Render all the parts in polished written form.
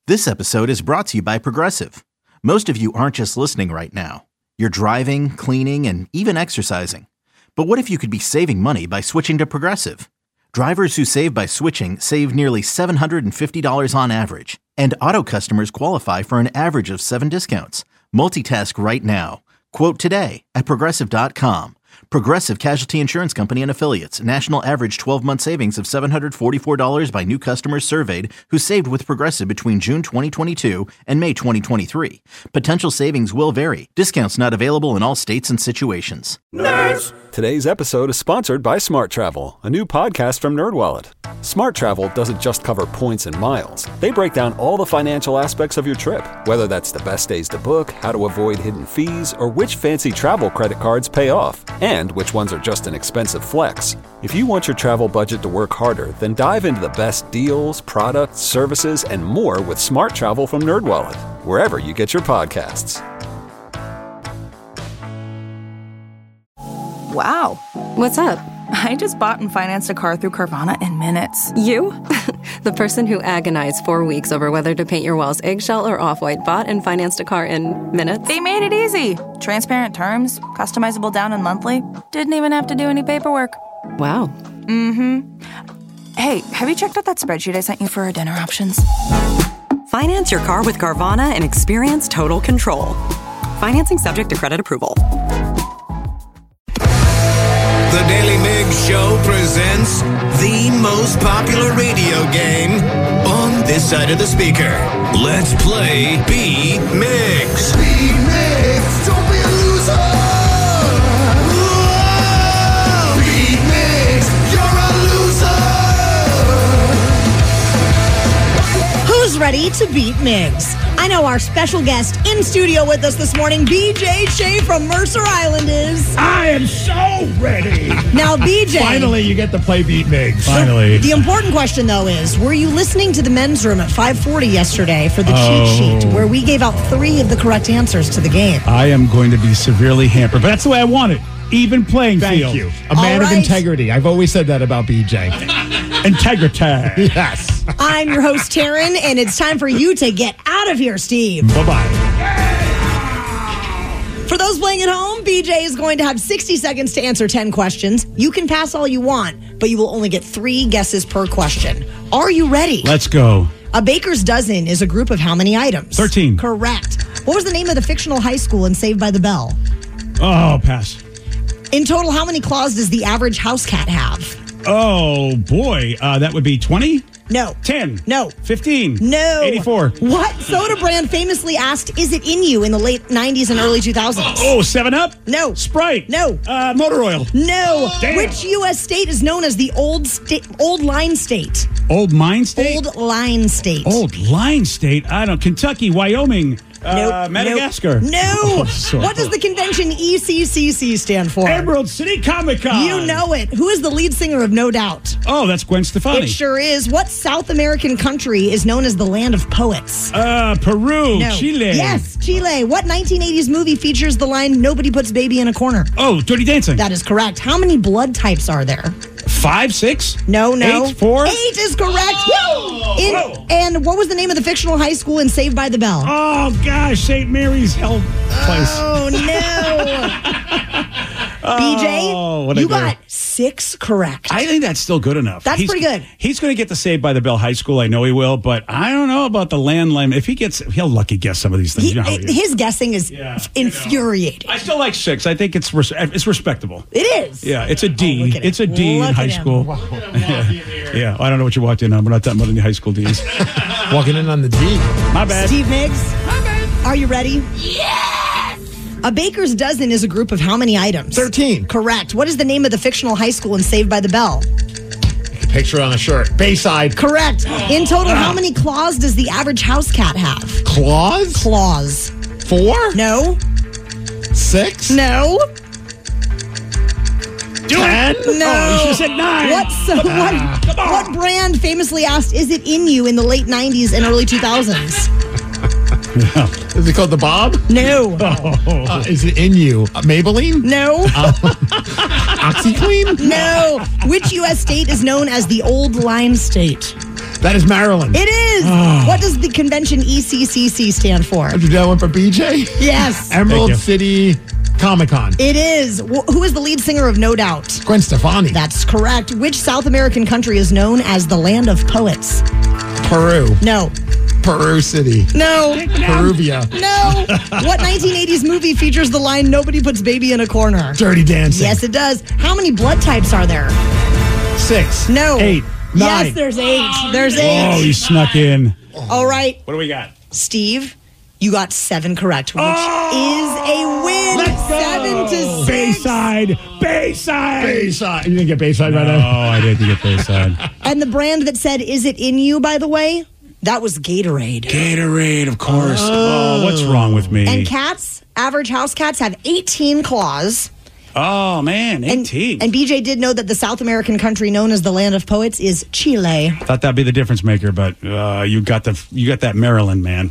This episode is brought to you by Progressive. Most of you aren't just listening right now. You're driving, cleaning, and even exercising. But what if you could be saving money by switching to Progressive? Drivers who save by switching save nearly $750 on average. And auto customers qualify for an average of 7 discounts. Multitask right now. Quote today at Progressive.com. Progressive Casualty Insurance Company and Affiliates. National average 12-month savings of $744 by new customers surveyed who saved with Progressive between June 2022 and May 2023. Potential savings will vary. Discounts not available in all states and situations. Nerds! Today's episode is sponsored by Smart Travel, a new podcast from NerdWallet. Smart Travel doesn't just cover points and miles. They break down all the financial aspects of your trip, whether that's the best days to book, how to avoid hidden fees, or which fancy travel credit cards pay off, and which ones are just an expensive flex. If you want your travel budget to work harder, then dive into the best deals, products, services, and more with Smart Travel from NerdWallet, wherever you get your podcasts. Wow. What's up? I just bought and financed a car through Carvana in minutes. You? The person who agonized 4 weeks over whether to paint your walls eggshell or off-white bought and financed a car in minutes? They made it easy. Transparent terms, customizable down and monthly. Didn't even have to do any paperwork. Wow. Mm-hmm. Hey, have you checked out that spreadsheet I sent you for our dinner options? Finance your car with Carvana and experience total control. Financing subject to credit approval. The Daily Migs Show presents the most popular radio game on this side of the speaker. Let's play Beat Migs. Beat Migs, don't be a loser. Whoa! Beat Migs, you're a loser. Who's ready to beat Migs? I know our special guest in studio with us this morning, BJ Shea from Mercer Island is. I am so ready. Now, BJ. Finally, you get to play Beat Migs. Finally. The important question, though, is were you listening to the men's room at 5:40 yesterday for the cheat sheet where we gave out 3 of the correct answers to the game? I am going to be severely hampered, but that's the way I want it. Even playing field. Thank you. A man of integrity. I've always said that about BJ. Integrity. Yes. I'm your host, Taryn, and it's time for you to get out of here, Steve. Bye-bye. For those playing at home, BJ is going to have 60 seconds to answer 10 questions. You can pass all you want, but you will only get 3 guesses per question. Are you ready? Let's go. A baker's dozen is a group of how many items? 13. Correct. What was the name of the fictional high school in Saved by the Bell? Oh, pass. In total, how many claws does the average house cat have? Oh, boy. That would be 20? No. 10? No. 15? No. 84? What soda brand famously asked, is it in you in the late 90s and early 2000s? Oh, 7-Up? No. Sprite? No. Motor oil? No. Damn. Which U.S. state is known as the Old Line State? Old Mine State? Old Line State. Old Line State? I don't know. Kentucky, Wyoming, Madagascar. No. What does the convention ECCC stand for? Emerald City Comic Con. You know it. Who is the lead singer of No Doubt? Oh, that's Gwen Stefani. It sure is. What South American country is known as the land of poets? Peru, No. Chile. Yes, Chile. What 1980s movie features the line, nobody puts baby in a corner? Oh, Dirty Dancing. That is correct. How many blood types are there? 5, 6? No. 8, 4? 8 is correct. And what was the name of the fictional high school in Saved by the Bell? Oh, gosh, St. Mary's Hell Place. Oh, no. BJ, you got 6 correct. I think that's still good enough. That's pretty good. He's going to get to Saved by the Bell High School. I know he will, but I don't know about the landline. If he gets, he'll lucky guess some of these things. His guessing is infuriating. I still like 6. I think it's respectable. It is. Yeah, it's a D. It's a D in high school. Yeah, I don't know what you walked in on. We're not talking about any high school Ds. Walking in on the D. My bad. Steve Miggs, are you ready? Yes! A baker's dozen is a group of how many items? 13. Correct. What is the name of the fictional high school in Saved by the Bell? Picture on a shirt. Bayside. Correct. In total, how many claws does the average house cat have? Claws? Claws. 4? No. 6? No. 10? No. Oh, you should have said 9. What brand famously asked, is it in you in the late 90s and early 2000s? Is it called the Bob? No. Is it in you? Maybelline? No. OxyClean? No. Which U.S. state is known as the Old Line State? That is Maryland. It is. What does the convention ECCC stand for? Did that one for BJ? Yes. Emerald City Comic-Con. It is. Who is the lead singer of No Doubt? Gwen Stefani. That's correct. Which South American country is known as the land of poets? Peru. No. Peru City. No. Peruvia. No. What 1980s movie features the line, "Nobody puts baby in a corner"? Dirty Dancing. Yes, it does. How many blood types are there? 6. No. 8. 9. Yes, there's 8. There's 8. Oh, he snuck in. All right. What do we got? Steve, you got 7 correct, which is a win. Let's go. 7-6. Bayside. Bayside. Bayside. You didn't get Bayside right No, now? I didn't get Bayside. And the brand that said, "Is it in you," by the way, that was Gatorade. Gatorade, of course. Oh, what's wrong with me? And cats, average house cats, have 18 claws. Oh, man, 18. And BJ did know that the South American country known as the land of poets is Chile. Thought that'd be the difference maker, but you got that Maryland, man.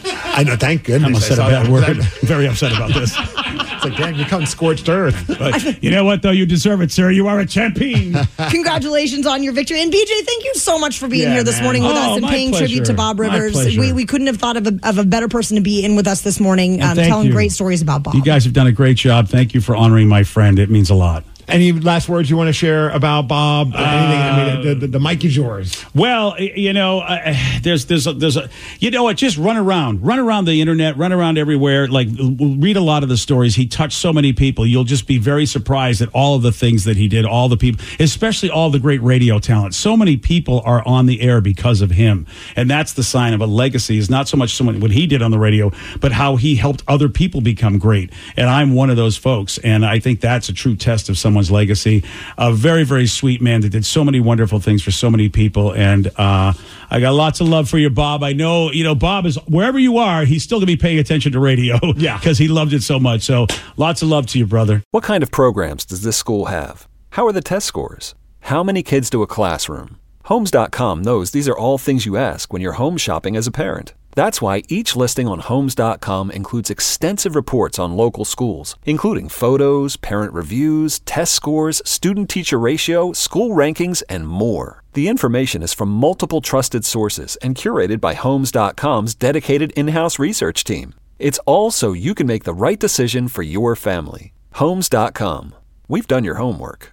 I know, thank goodness. I almost said a bad word. I'm very upset about this. It's like, damn, you're coming scorched earth. But you know what, though? You deserve it, sir. You are a champion. Congratulations on your victory. And BJ, thank you so much for being here this morning with us and my paying tribute to Bob My Rivers. pleasure. We couldn't have thought of a better person to be in with us this morning, And thank telling you. great stories about Bob. You guys have done a great job. Thank you for honoring my friend. It means a lot. Any last words you want to share about Bob? Anything? I mean, the mic is yours. Well, you know, there's a, you know what? Just run around the internet, run around everywhere. Like, read a lot of the stories. He touched so many people. You'll just be very surprised at all of the things that he did. All the people, especially all the great radio talent. So many people are on the air because of him, and that's the sign of a legacy. Is not so much what he did on the radio, but how he helped other people become great. And I'm one of those folks, and I think that's a true test of someone's legacy. A very, very sweet man that did so many wonderful things for so many people. And I got lots of love for you, Bob. I know, Bob is, wherever you are, he's still going to be paying attention to radio. Yeah. Because he loved it so much. So lots of love to you, brother. What kind of programs does this school have? How are the test scores? How many kids do a classroom? Homes.com knows these are all things you ask when you're home shopping as a parent. That's why each listing on Homes.com includes extensive reports on local schools, including photos, parent reviews, test scores, student-teacher ratio, school rankings, and more. The information is from multiple trusted sources and curated by Homes.com's dedicated in-house research team. It's all so you can make the right decision for your family. Homes.com. We've done your homework.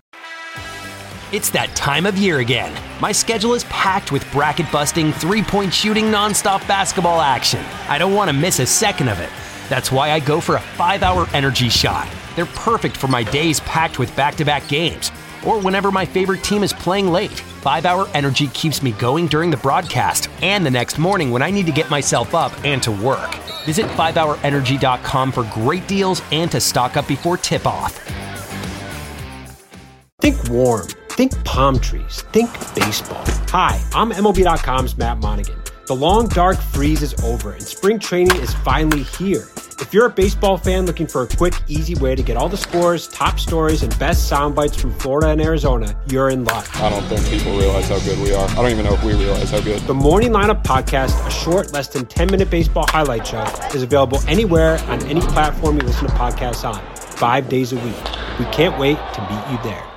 It's that time of year again. My schedule is packed with bracket-busting, three-point shooting, nonstop basketball action. I don't want to miss a second of it. That's why I go for a 5-hour energy shot. They're perfect for my days packed with back-to-back games, or whenever my favorite team is playing late. 5-hour energy keeps me going during the broadcast and the next morning when I need to get myself up and to work. Visit 5hourenergy.com for great deals and to stock up before tip-off. Think warm. Think palm trees. Think baseball. Hi, I'm MLB.com's Matt Monaghan. The long, dark freeze is over, and spring training is finally here. If you're a baseball fan looking for a quick, easy way to get all the scores, top stories, and best sound bites from Florida and Arizona, you're in luck. I don't think people realize how good we are. I don't even know if we realize how good. The Morning Lineup Podcast, a short, less than 10-minute baseball highlight show, is available anywhere on any platform you listen to podcasts on, 5 days a week. We can't wait to meet you there.